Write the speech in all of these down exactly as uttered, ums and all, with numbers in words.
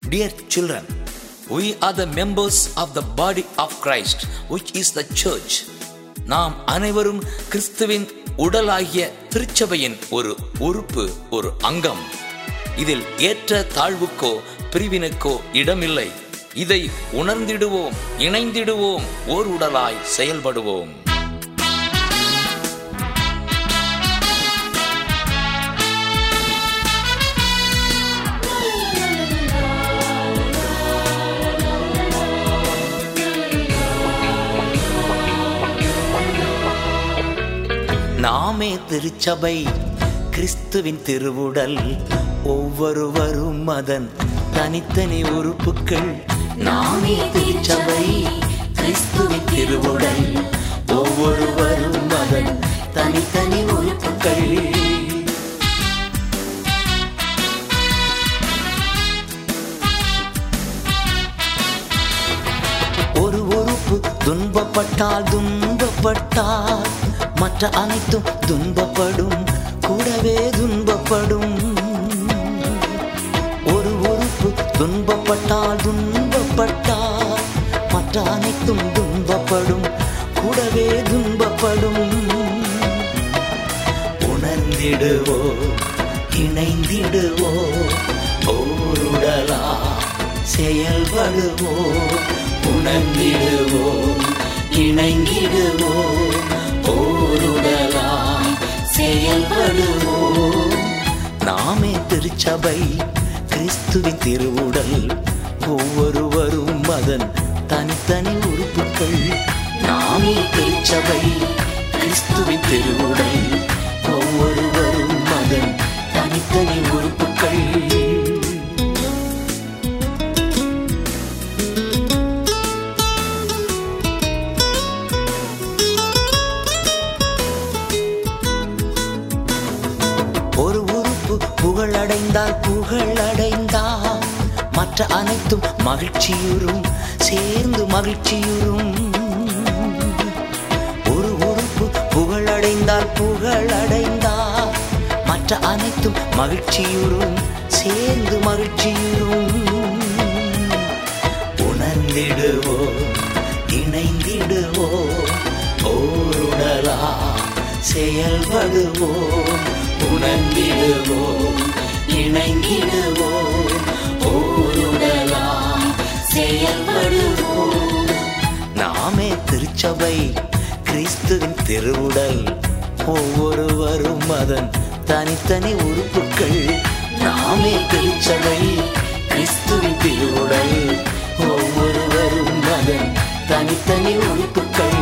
Dear children, we are the members of the body of Christ, which is the church. நாம் அனைவரும் கிறிஸ்துவின் உடலாகிய திருச்சபையின் ஒரு உறுப்பு, ஒரு அங்கம். இதில் ஏற்ற தாழ்வுக்கோ பிரிவினுக்கோ இடமில்லை. இதை உணர்ந்திடுவோம், இணைந்திடுவோம், ஓர் உடலாய் செயல்படுவோம். நாமே திருச்சபை, கிறிஸ்துவின் திருவுடல், ஒவ்வொருவரும் அதன் தனித்தனி உறுப்புகள். நாமே திருச்சபை, கிறிஸ்துவின் திருவுடல், ஒவ்வொருவரும் அதன் தனித்தனி உறுப்புகள். ஒரு உறுப்பு துன்பப்பட்டால் துன்பப்பட்டால் மற்ற அனைத்தும் துன்பப்படும், கூடவே துன்பப்படும். ஒரு உறுப்பு துன்பப்பட்டால் துன்பப்பட்டால் மற்ற அனைத்தும் துன்பப்படும், கூடவே துன்பப்படும். உணர்ந்திடுவோ, இணைந்திடுவோ, ஓருடலா செயல்படுவோ. உணர்ந்திடுவோ, இணைந்திடுவோ, ஓருடலாய் செயல்படுவோம். நாமே திருச்சபை, கிறிஸ்துவின் திருவுடல், ஒவ்வொருவரும் அதன் தனித்தனி உறுப்புகள். நாமே திருச்சபை, கிறிஸ்துவின் திருவுடல், ஒவ்வொருவரும் அதன் தனித்தனி உறுப்புகள். ஒரு உறுப்பு புகழடைந்தால் புகழடைந்தால் மற்ற அனைத்தும் மகிழ்ச்சியுறும், சேர்ந்து மகிழ்ச்சியுறும். ஒரு உறுப்பு புகழடைந்தால் புகழடைந்தால் மற்ற அனைத்தும் மகிழ்ச்சியுறும், சேர்ந்து மகிழ்ச்சியுறும். உணர்ந்திடுவோ, இணைந்திடுவோ, ஓருடலா செயல்படுவோம். உணர்ந்திடுவோம், இணைந்திடுவோம், ஓருடலாய் செயல்படுவோம். நாமே திருச்சபை, கிறிஸ்துவின் திருவுடல், ஒவ்வொருவரும் அதன் தனித்தனி உறுப்புகள். நாமே திருச்சபை, கிறிஸ்துவின் திருவுடல், ஒவ்வொருவரும் அதன் தனித்தனி உறுப்புகள்.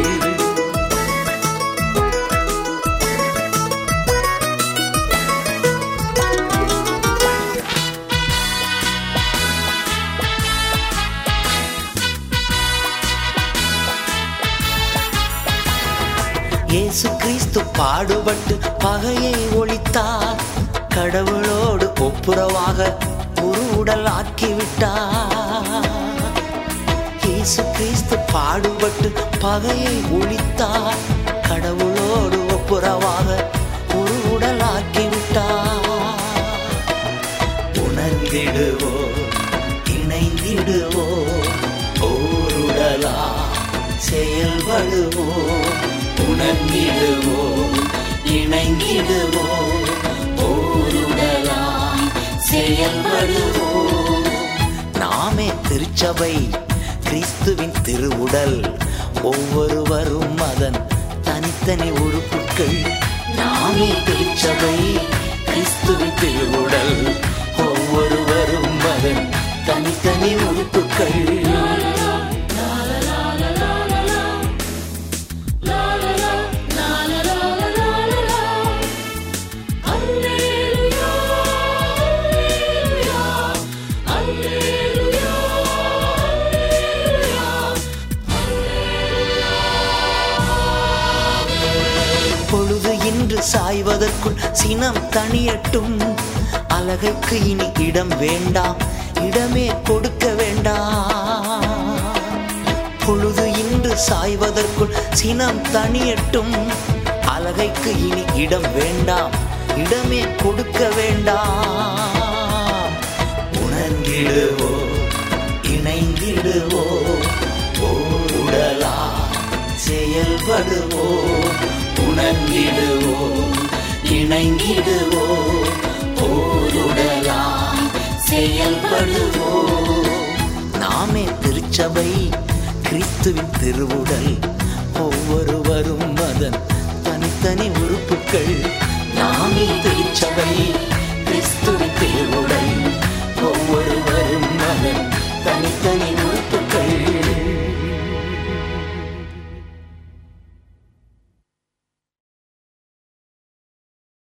இயேசு கிறிஸ்து பாடுபட்டு பகையை ஒழித்தார், கடவுளோடு ஒப்புரவாக ஒரு உடல் ஆக்கிவிட்டார். இயேசு கிறிஸ்து பாடுபட்டு பகையை ஒழித்தார், கடவுளோடு ஒப்புரவாக ஒரு உடல் ஆக்கிவிட்டார். உணர்ந்திடுவோ, இணைந்திடுவோ, ஓருடலா செயல்படுவோ. உணர்ந்திடுவோம், இணைந்திடுவோம், ஓருடலாய் செயல்படுவோம். நாமே திருச்சபை, கிறிஸ்துவின் திருவுடல், ஒவ்வொருவரும் அதன் தனித்தனி உறுப்புகள். நாமே திருச்சபை, கிறிஸ்துவின் திருவுடல், ஒவ்வொருவரும் அதன் தனித்தனி உறுப்புகள். பொழுது இன்று சாய்வதற்குள் சினம் தணியட்டும், அழகைக்கு இனி இடம் வேண்டாம், இடமே கொடுக்க வேண்டாம். பொழுது இன்று சாய்வதற்குள் சினம் தணியட்டும், அழகைக்கு இனி இடம் வேண்டாம், இடமே கொடுக்க வேண்டாம். உணர்ந்திடுவோம், செயல்படுவோம், உணர்ந்திடுவோம், இணைந்திடுவோம், ஓருடலாம் செயல்படுவோம். நாமே திருச்சபை, கிறிஸ்துவின் திருவுடல், ஒவ்வொருவரும் அதன் தனித்தனி உறுப்புகள். நாமே திருச்சபை, கிறிஸ்துவின் திருவுடல்,